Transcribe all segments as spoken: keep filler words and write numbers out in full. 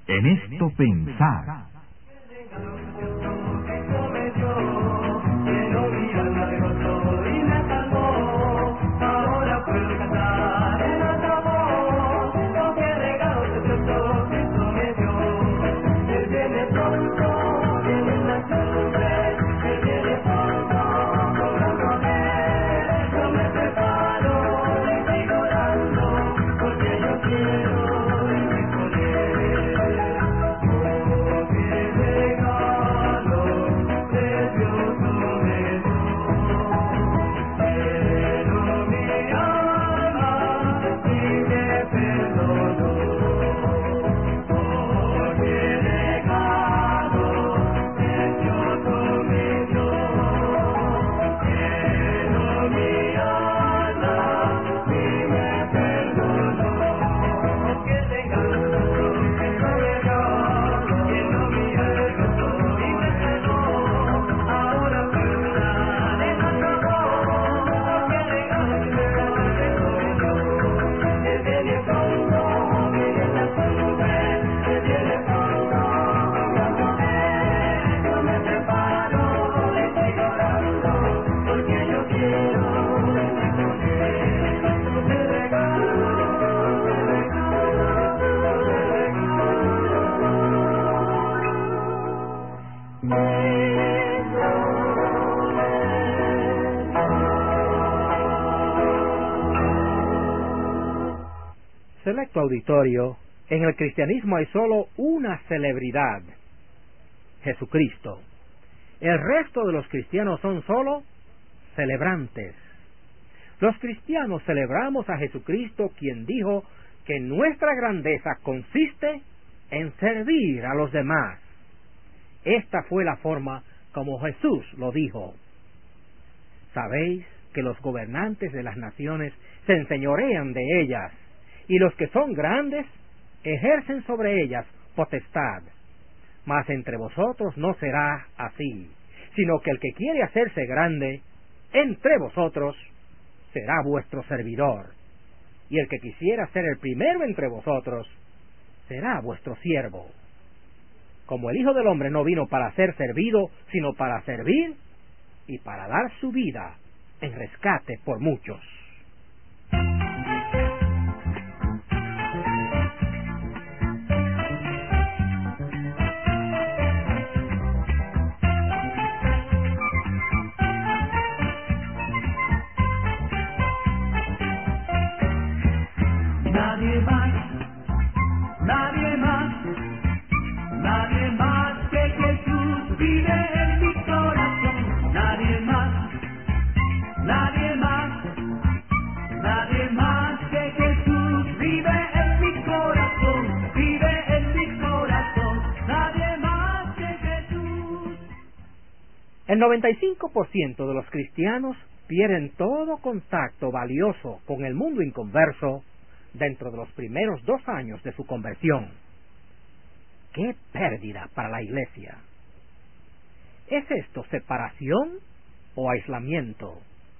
En esto pensar. Selecto auditorio, en el cristianismo hay solo una celebridad: Jesucristo. El resto de los cristianos son solo celebrantes. Los cristianos celebramos a Jesucristo, quien dijo que nuestra grandeza consiste en servir a los demás. Esta fue la forma como Jesús lo dijo. Sabéis que los gobernantes de las naciones se enseñorean de ellas, y los que son grandes ejercen sobre ellas potestad. Mas entre vosotros no será así, sino que el que quiere hacerse grande entre vosotros será vuestro servidor, y el que quisiera ser el primero entre vosotros será vuestro siervo. Como el Hijo del Hombre no vino para ser servido, sino para servir y para dar su vida en rescate por muchos. Nadie más, nadie más, nadie más que Jesús vive en mi corazón. Nadie más, nadie más, nadie más que Jesús vive en mi corazón. Vive en mi corazón, nadie más que Jesús. El noventa y cinco por ciento de los cristianos pierden todo contacto valioso con el mundo inconverso dentro de los primeros dos años de su conversión. ¡Qué pérdida para la iglesia! ¿Es esto separación o aislamiento?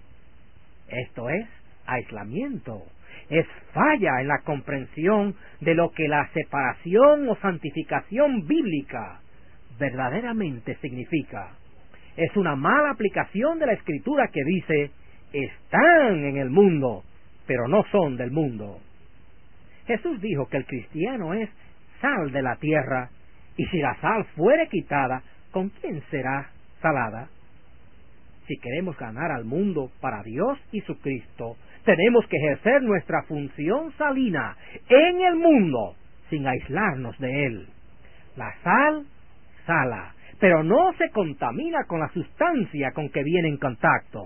Esto es aislamiento. Es falla en la comprensión de lo que la separación o santificación bíblica verdaderamente significa. Es una mala aplicación de la Escritura que dice: están en el mundo, pero no son del mundo. Jesús dijo que el cristiano es sal de la tierra, y si la sal fuere quitada, ¿con quién será salada? Si queremos ganar al mundo para Dios y su Cristo, tenemos que ejercer nuestra función salina en el mundo, sin aislarnos de él. La sal sala, pero no se contamina con la sustancia con que viene en contacto.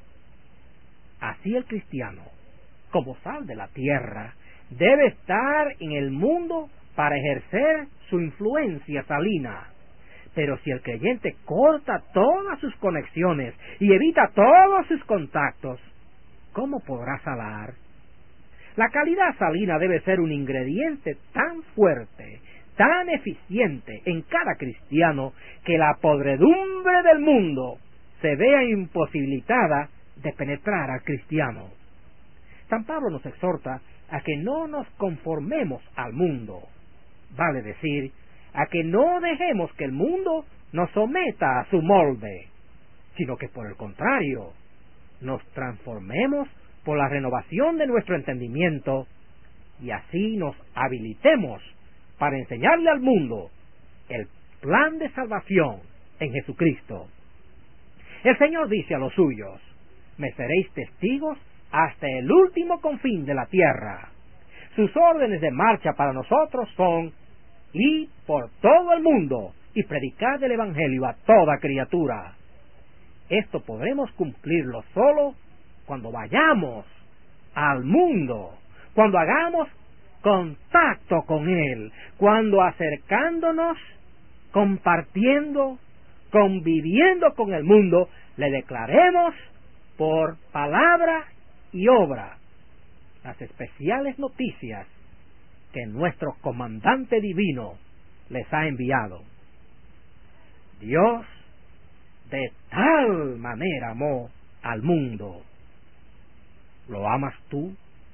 Así el cristiano, como sal de la tierra, debe estar en el mundo para ejercer su influencia salina. Pero si el creyente corta todas sus conexiones y evita todos sus contactos, ¿cómo podrá salar? La calidad salina debe ser un ingrediente tan fuerte, tan eficiente en cada cristiano, que la podredumbre del mundo se vea imposibilitada de penetrar al cristiano. San Pablo nos exhorta a que no nos conformemos al mundo. vale decir, a que no dejemos que el mundo nos someta a su molde, sino que por el contrario, nos transformemos por la renovación de nuestro entendimiento y así nos habilitemos para enseñarle al mundo el plan de salvación en Jesucristo. El Señor dice a los suyos: me seréis testigos hasta el último confín de la tierra. Sus órdenes de marcha para nosotros son: id por todo el mundo y predicad el Evangelio a toda criatura. Esto podremos cumplirlo solo cuando vayamos al mundo, cuando hagamos contacto con Él, cuando acercándonos, compartiendo, conviviendo con el mundo, le declaremos por palabra y obra las especiales noticias que nuestro comandante divino les ha enviado. Dios de tal manera amó al mundo. ¿Lo amas tú?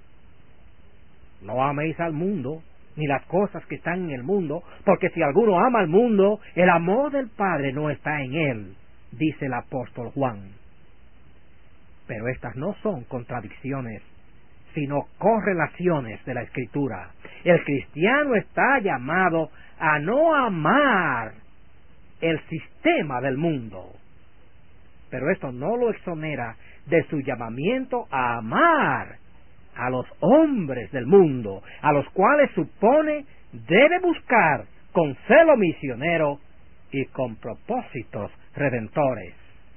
No améis al mundo, ni las cosas que están en el mundo, porque si alguno ama al mundo, el amor del Padre no está en él, dice el apóstol Juan. Pero estas no son contradicciones, sino correlaciones de la Escritura. El cristiano está llamado a no amar el sistema del mundo, pero esto no lo exonera de su llamamiento a amar a los hombres del mundo, a los cuales supone debe buscar con celo misionero y con propósitos redentores.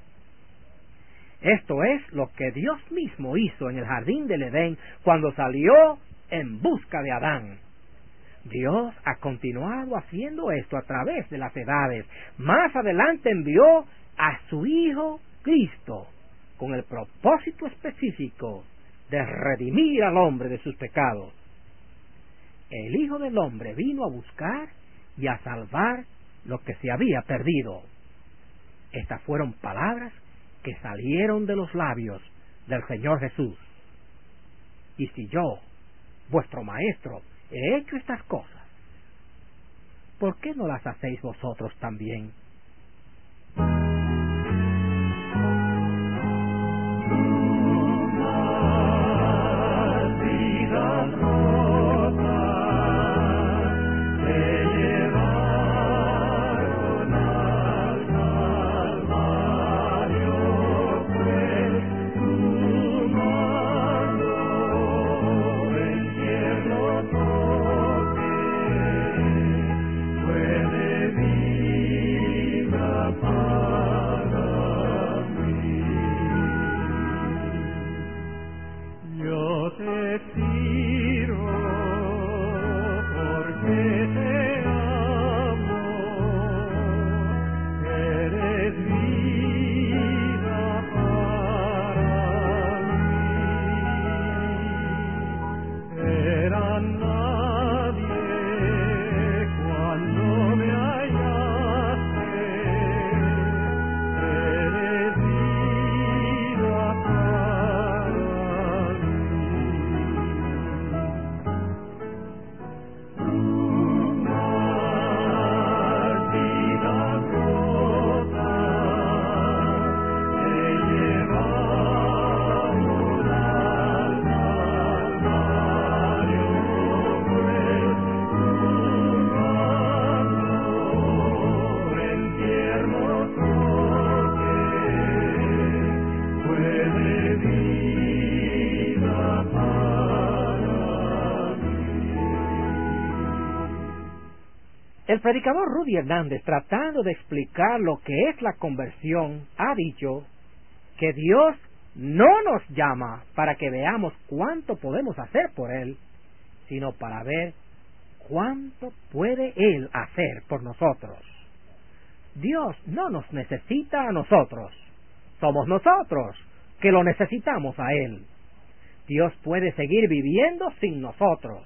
Esto es lo que Dios mismo hizo en el jardín del Edén cuando salió en busca de Adán. Dios ha continuado haciendo esto a través de las edades. Más adelante envió a su Hijo Cristo con el propósito específico de redimir al hombre de sus pecados. El Hijo del Hombre vino a buscar y a salvar lo que se había perdido. Estas fueron palabras que salieron de los labios del Señor Jesús. Y si yo, vuestro Maestro, he hecho estas cosas, ¿por qué no las hacéis vosotros también? El predicador Rudy Hernández, tratando de explicar lo que es la conversión, ha dicho que Dios no nos llama para que veamos cuánto podemos hacer por Él, sino para ver cuánto puede Él hacer por nosotros. Dios no nos necesita a nosotros, somos nosotros que lo necesitamos a Él. Dios puede seguir viviendo sin nosotros.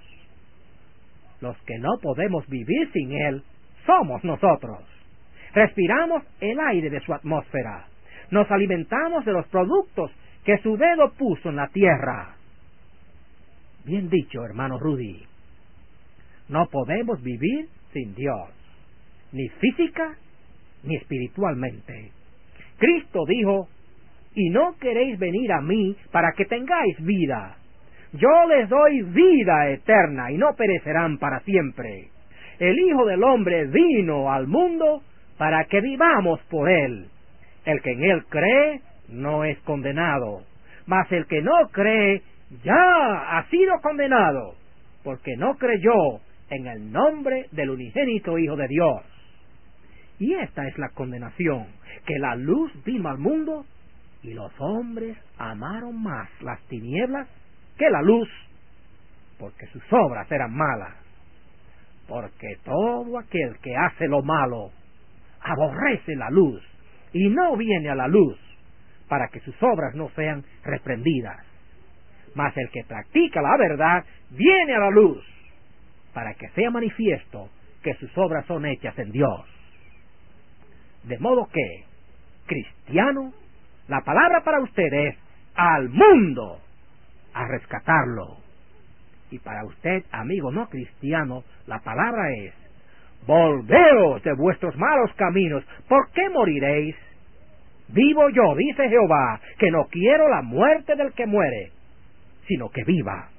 Los que no podemos vivir sin Él somos nosotros. Respiramos el aire de su atmósfera. Nos alimentamos de los productos que su dedo puso en la tierra. Bien dicho, hermano Rudy. No podemos vivir sin Dios, ni física ni espiritualmente. Cristo dijo, y no queréis venir a mí para que tengáis vida. Yo les doy vida eterna y no perecerán para siempre. El Hijo del Hombre vino al mundo para que vivamos por él. El que en él cree no es condenado, mas el que no cree ya ha sido condenado, porque no creyó en el nombre del unigénito Hijo de Dios. Y esta es la condenación, que la luz vino al mundo, y los hombres amaron más las tinieblas que la luz, porque sus obras eran malas. Porque todo aquel que hace lo malo aborrece la luz, y no viene a la luz, para que sus obras no sean reprendidas. Mas el que practica la verdad viene a la luz, para que sea manifiesto que sus obras son hechas en Dios. De modo que, cristiano, la palabra para usted es al mundo, a rescatarlo. Y para usted, amigo no cristiano, la palabra es, volveos de vuestros malos caminos, ¿por qué moriréis? Vivo yo, dice Jehová, que no quiero la muerte del que muere, sino que viva.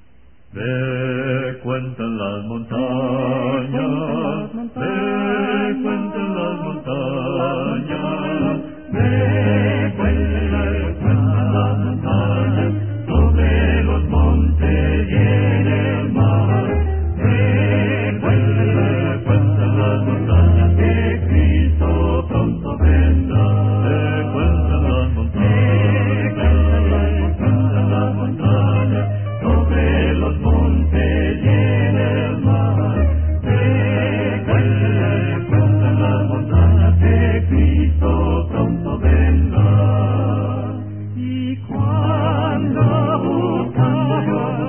Ve, cuentan las montañas, ve, cuentan las montañas, ve, cuentan las montañas, sobre los montes y en el mar, ve, cuentan las montañas, que Cristo pronto vendrá, ve, cuentan las montañas, cuentan las montañas, sobre los montes y en el mar, ve, cuentan las montañas, que Cristo pronto vendrá. Y cuando buscaba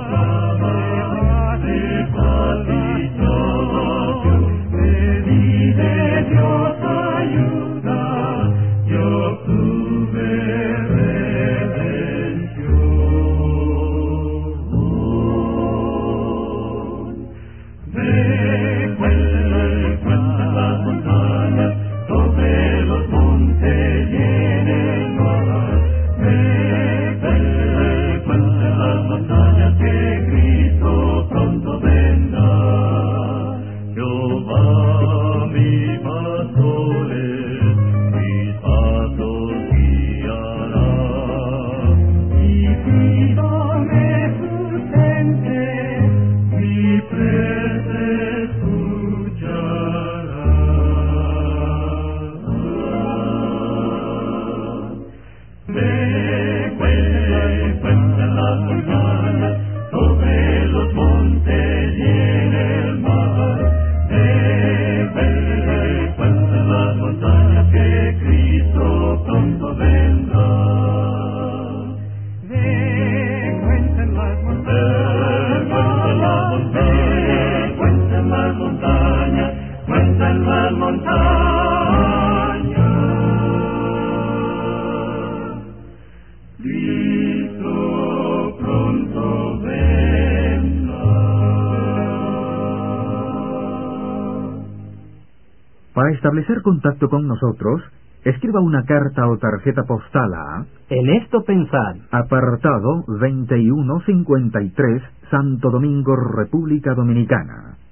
de paz y salvación, pedí de Dios ayuda, yo obtuve redención. Ve, cuentan las montañas, sobre los montes y en el mar, ve, cuentan las montañas, que Cristo pronto vendrá. Jehová mi pastor es, mis pasos guiará, y Cristo me sustente, mi prece escuchará. Ve, cuentan las montañas, sobre los montes y en el mar, ve, cuentan las montañas, que Cristo pronto vendrá. Ve, cuentan las montañas, cuentan las montañas, cuentan las montañas. Cristo pronto vendrá. Para establecer contacto con nosotros, escriba una carta o tarjeta postal a En esto pensad, apartado veintiuno cincuenta y tres, Santo Domingo, República Dominicana.